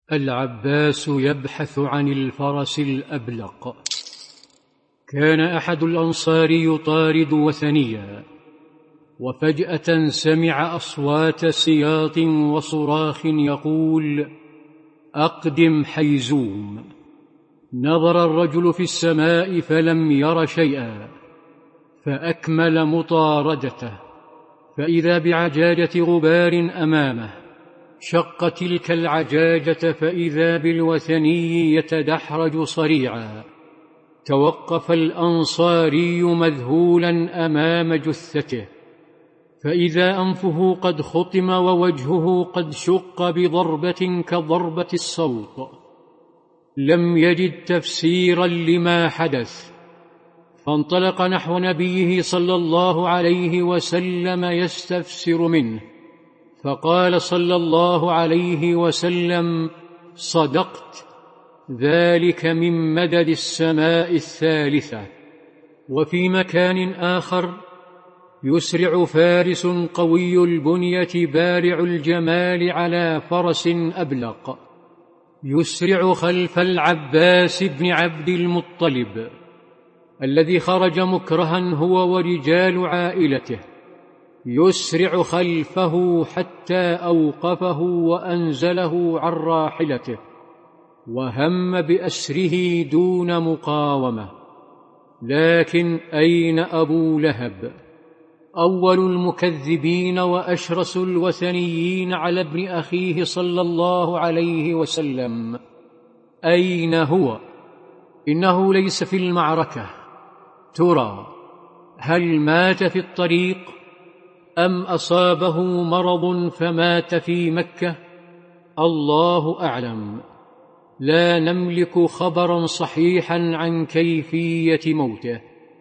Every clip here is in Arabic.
العباس يبحث عن الفرس الأبلق. كان أحد الأنصار يطارد وثنيا، وفجأة سمع أصوات سياط وصراخ يقول: أقدم حيزوم. نظر الرجل في السماء فلم ير شيئا، فأكمل مطاردته، فإذا بعجاجة غبار أمامه. شق تلك العجاجة فإذا بالوثني يتدحرج صريعا. توقف الأنصاري مذهولا أمام جثته، فإذا أنفه قد خطم ووجهه قد شق بضربة كضربة الصوت. لم يجد تفسيرا لما حدث، فانطلق نحو نبيه صلى الله عليه وسلم يستفسر منه، فقال صلى الله عليه وسلم: صدقت، ذلك من مدد السماء الثالثة. وفي مكان آخر: يسرع فارس قوي البنية بارع الجمال على فرس أبلق، يسرع خلف العباس بن عبد المطلب الذي خرج مكرها هو ورجال عائلته، يسرع خلفه حتى أوقفه وأنزله عن راحلته، وهم بأسره دون مقاومة. لكن أين أبو لهب، أول المكذبين وأشرس الوثنيين على ابن أخيه صلى الله عليه وسلم؟ أين هو؟ إنه ليس في المعركة. ترى هل مات في الطريق أم أصابه مرض فمات في مكة؟ الله أعلم. لا نملك خبرا صحيحا عن كيفية موته،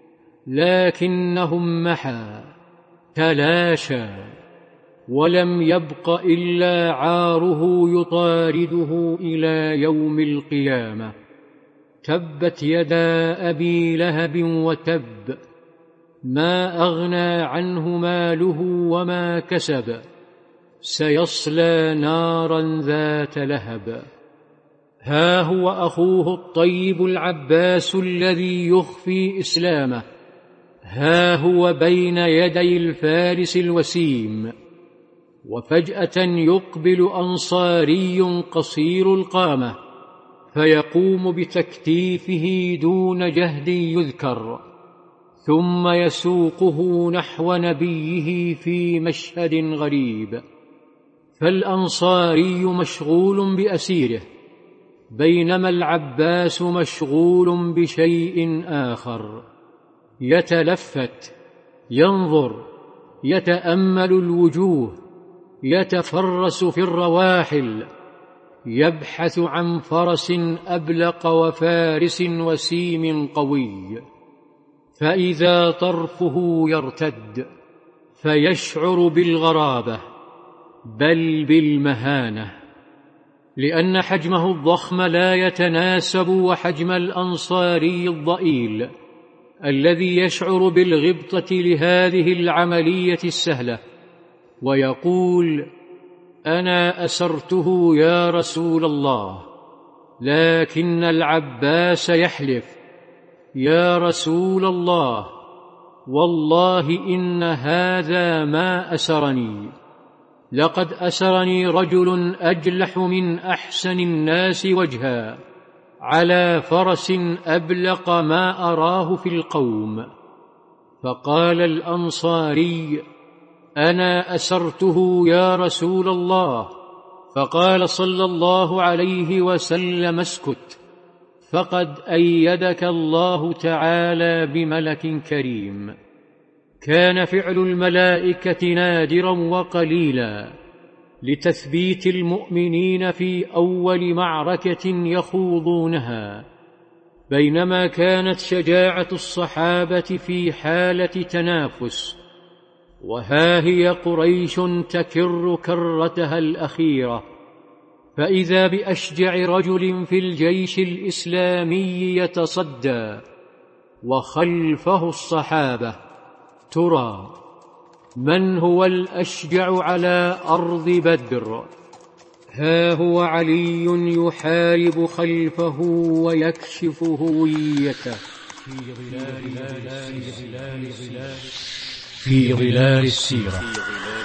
لكنهم محى، تلاشى، ولم يبق إلا عاره يطارده إلى يوم القيامة. تبت يدا أبي لهب وتب، ما أغنى عنه ماله وما كسب، سيصلى نارا ذات لهب. ها هو أخوه الطيب العباس الذي يخفي إسلامه، ها هو بين يدي الفارس الوسيم، وفجأة يقبل أنصاري قصير القامة فيقوم بتكتيفه دون جهد يذكر، ثم يسوقه نحو نبيه في مشهد غريب. فالأنصاري مشغول بأسيره، بينما العباس مشغول بشيء آخر. يتلفت، ينظر، يتأمل الوجوه، يتفرس في الرواحل، يبحث عن فرس أبلق وفارس وسيم قوي. فإذا طرفه يرتد، فيشعر بالغرابة بل بالمهانة، لأن حجمه الضخم لا يتناسب وحجم الأنصاري الضئيل الذي يشعر بالغبطة لهذه العملية السهلة، ويقول: أنا أسرته يا رسول الله. لكن العباس يحلف: يا رسول الله، والله إن هذا ما أسرني، لقد أسرني رجل أجلح من أحسن الناس وجها على فرس أبلق ما أراه في القوم. فقال الأنصاري: أنا أسرته يا رسول الله. فقال صلى الله عليه وسلم: اسكت، فقد أيدك الله تعالى بملك كريم. كان فعل الملائكة نادرا وقليلا لتثبيت المؤمنين في أول معركة يخوضونها، بينما كانت شجاعة الصحابة في حالة تنافس. وها هي قريش تكر كرتها الأخيرة، فإذا بأشجع رجل في الجيش الإسلامي يتصدى، وخلفه الصحابة. ترى من هو الأشجع على أرض بدر؟ ها هو علي يحارب خلفه ويكشف هويته في ظلال السيرة.